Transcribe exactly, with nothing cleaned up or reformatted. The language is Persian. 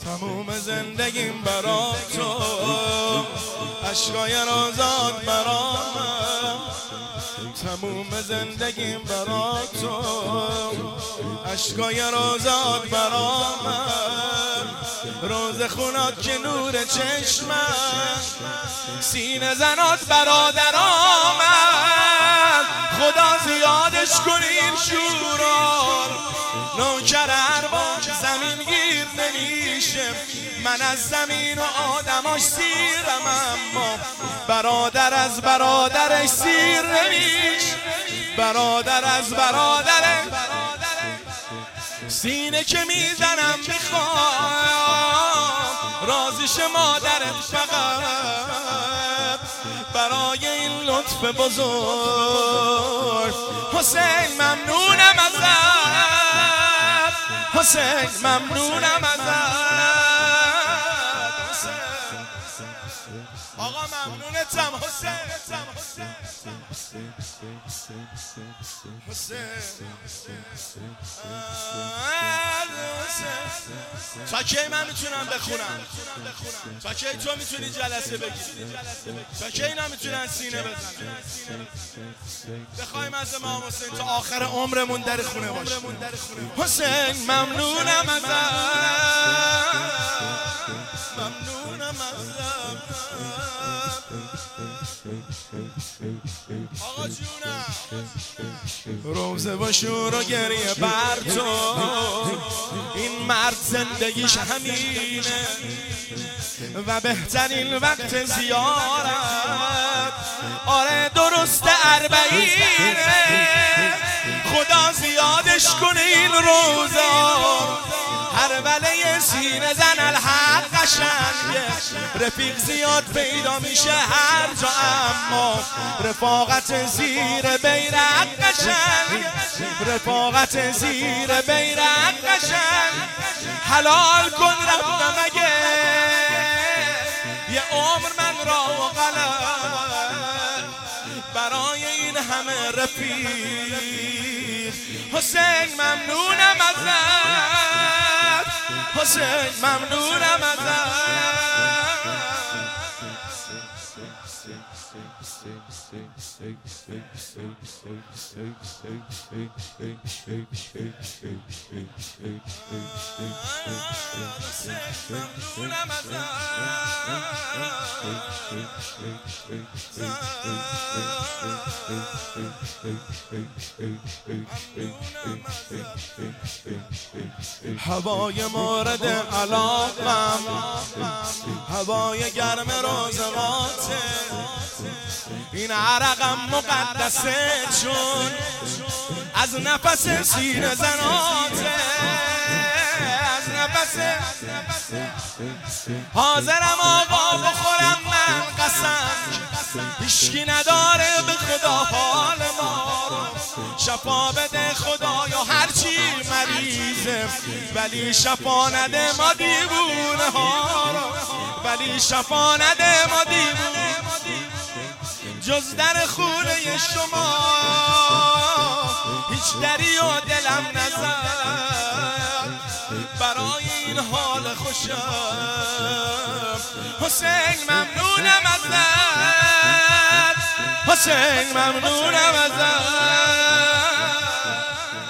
تموم زندگیم برا تو، عشقای آزاد برا من. تموم زندگیم برا تو، عشقای آزاد برا من. روز خونات که نور چشمم، سینه زنات برادرام من. خدا زیادش کن این شورا، نوکر ارباب زمین گیر نمیشه. من از زمین و آدماش سیرم، اما برادر از برادرش سیر نمیشه. برادر از برادرش سینه که میزنم میخوام رازیش مادرت فقط برای این لطف بزرگ. حسین ممنونم ازت، حسین ممنونم ازت. آقا ممنونتم حسین. تا کی من میتونم بخونم؟ تا کی تو میتونی جلسه بگیری؟ تا کی نمیتونن سینه بزنن؟ بخوایم از امام حسین تا آخر عمرمون در خونه باشیم. حسین ممنونم ازت، ممنونم ازت. آقا جونم روزه و شور و گریه بر تو، این مرد زندگیش همینه و بهترین وقت زیارت آره درست اربعینه. خدا زیادش کنه این روزا، هر وله سینه زن الحق قشنگه. رفیق زیاد پیدا میشه هر جا، اما رفاقت زیر بیرق قشنگ. رفاقت زیر بیرق قشنگ. حلال کن رفتم اگه یه عمر من را و غلط برای این همه رفیق. حسین ممنونم ازت، حسین ممنونم ازت. هوای مورد علاقم، هوای گرم روزقاته. این عرقم مقدسه چون از نفس سینه زناته. از نفس حاضرم آقا بخورم من قسم، هیچکی نداره به خدا حال ما رو. شفا بده خدایا هرچی مریضه، ولی شفا نده ما دیوونه ها رو. ولی شفا نده ما دیوونه جز در خونه شما. هیچ دری و دلم نزد برای این حال خوشم. حسین ممنونم ازت، حسین ممنونم ازت.